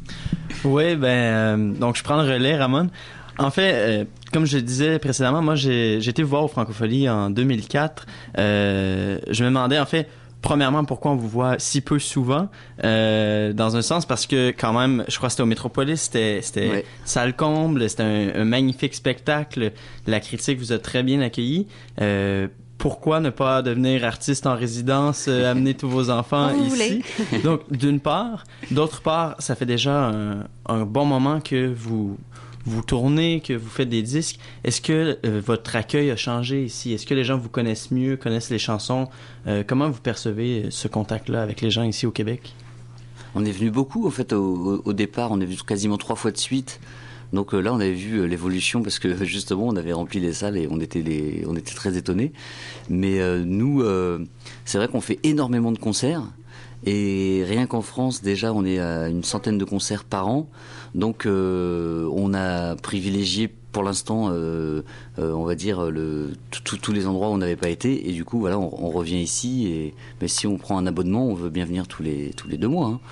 Oui, ben, euh, donc je prends le relais, Ramon. En fait, euh, comme je le disais précédemment, moi, j'ai, j'ai été vous voir au Francophonie en deux mille quatre. Euh, je me demandais, en fait, premièrement, pourquoi on vous voit si peu souvent, euh, dans un sens, parce que quand même, je crois que c'était au Métropolis, c'était, c'était ouais. salle comble, c'était un, un magnifique spectacle, la critique vous a très bien accueilli. Euh, pourquoi ne pas devenir artiste en résidence, euh, amener tous vos enfants vous ici? Donc, d'une part. D'autre part, ça fait déjà un, un bon moment que vous... vous tournez, que vous faites des disques. Est-ce que euh, votre accueil a changé ici? Est-ce que les gens vous connaissent mieux, connaissent les chansons? Euh, comment vous percevez ce contact-là avec les gens ici au Québec? On est venu beaucoup, en fait, au, au départ. On est venu quasiment trois fois de suite. Donc euh, là, on avait vu euh, l'évolution parce que justement, on avait rempli les salles et on était, les, on était très étonnés. Mais euh, nous, euh, c'est vrai qu'on fait énormément de concerts. Et rien qu'en France, déjà, on est à une centaine de concerts par an. Donc, euh, on a privilégié pour l'instant, euh, euh, on va dire, le, tous les endroits où on n'avait pas été. Et du coup, voilà, on, on revient ici. Et, mais si on prend un abonnement, on veut bien venir tous les, tous les deux mois. Hein.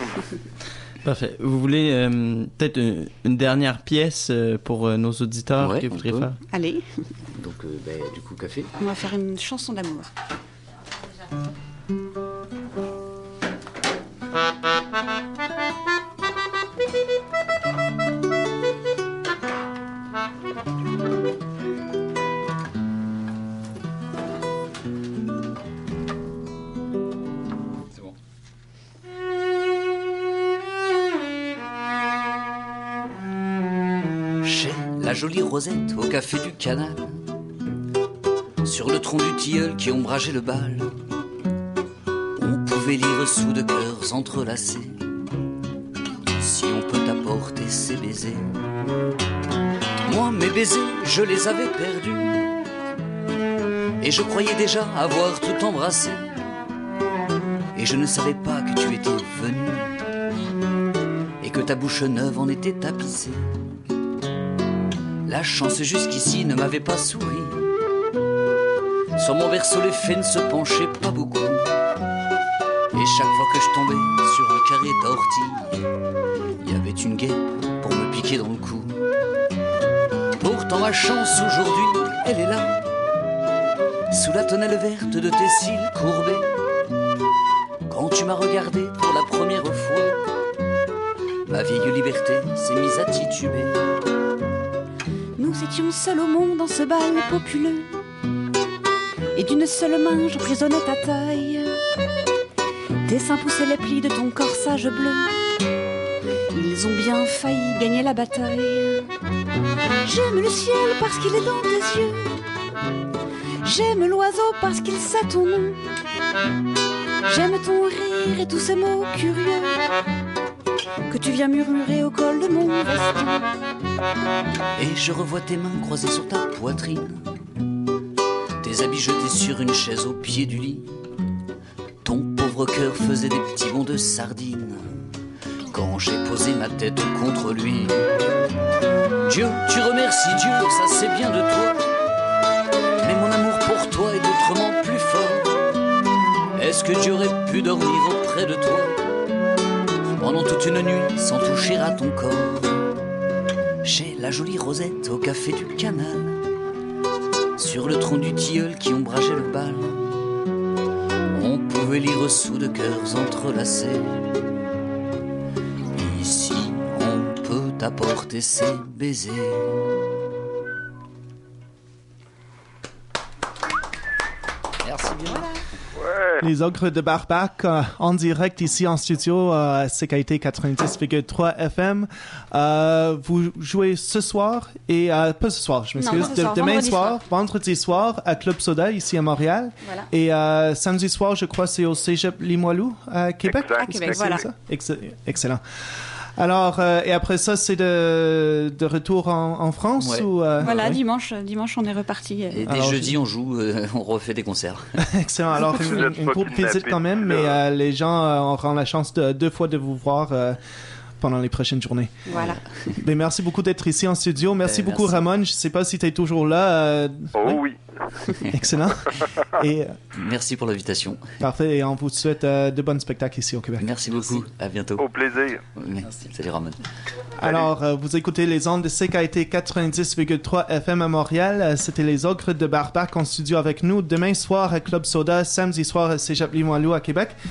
Parfait. Vous voulez euh, peut-être une, une dernière pièce euh, pour euh, nos auditeurs ouais, que vous voudriez faire? Allez. Donc, euh, bah, du coup, café. On va faire une chanson d'amour. C'est bon. Chez la jolie Rosette au café du Canal, sur le tronc du tilleul qui ombrageait le bal, on pouvait lire sous de cœurs entrelacés: si on peut apporter ses baisers. Moi, mes baisers, je les avais perdus Et je croyais déjà avoir tout embrassé. Et je ne savais pas que tu étais venu et que ta bouche neuve en était tapissée. La chance jusqu'ici ne m'avait pas souri. Sur mon berceau les fées ne se penchaient pas beaucoup. Et chaque fois que je tombais sur un carré d'ortie, il y avait une guêpe pour me piquer dans le cou. Pourtant ma chance aujourd'hui, elle est là, sous la tonnelle verte de tes cils courbés. Quand tu m'as regardé pour la première fois, ma vieille liberté s'est mise à tituber. Nous étions seuls au monde dans ce bal populeux, et d'une seule main j'emprisonnais ta taille. Tes seins poussaient les plis de ton corsage bleu, ils ont bien failli gagner la bataille. J'aime le ciel parce qu'il est dans tes yeux, j'aime l'oiseau parce qu'il sait ton nom, j'aime ton rire et tous ces mots curieux que tu viens murmurer au col de mon veston. Et je revois tes mains croisées sur ta poitrine, tes habits jetés sur une chaise au pied du lit. Ton pauvre cœur faisait des petits bonds de sardine quand j'ai posé ma tête contre lui. Dieu, tu remercies Dieu, ça c'est bien de toi, mais mon amour pour toi est autrement plus fort. Est-ce que Dieu aurait pu dormir auprès de toi pendant toute une nuit sans toucher à ton corps? Chez la jolie Rosette au café du Canal, sur le tronc du tilleul qui ombrageait le bal, on pouvait lire sous de cœurs entrelacés. Ici on peut t'apporter ses baisers. Merci bien. Les Ogres de Barbac euh, en direct ici en studio à euh, C K I T quatre-vingt-dix virgule trois F M. Euh, vous jouez ce soir et euh, pas ce soir, je m'excuse, non, de, soir, demain vendredi soir, soir, vendredi soir à Club Soda ici à Montréal. Voilà. Et euh, samedi soir, je crois, c'est au Cégep Limoilou à Québec. Exact. À Québec, C'est voilà. ça? Ex- excellent. Alors, euh, et après ça, c'est de, de retour en, en France Ouais. ou euh, Voilà, ouais. dimanche, dimanche on est reparti. Et dès Alors, jeudi, on joue, euh, on refait des concerts. Excellent. Alors, Vous une, êtes une pas courte kidnappés visite quand même, d'ici mais là. euh, les gens euh, auront la chance de deux fois de vous voir euh, pendant les prochaines journées. Voilà. Mais merci beaucoup d'être ici en studio. Merci Euh, beaucoup, merci. Ramon. Je ne sais pas si tu es toujours là. euh, Oh ouais? oui. Excellent. Et euh, Merci pour l'invitation. parfait. Et on vous souhaite euh, de bons spectacles ici au Québec. Merci beaucoup. À bientôt. Au plaisir. Merci. Salut Ramon. Alors, euh, vous écoutez les ondes de C K I T quatre-vingt-dix virgule trois F M à Montréal. Euh, C'était les Ogres de Barbac en studio avec nous. Demain soir à Club Soda, samedi soir à Cégep Limoilou à Québec.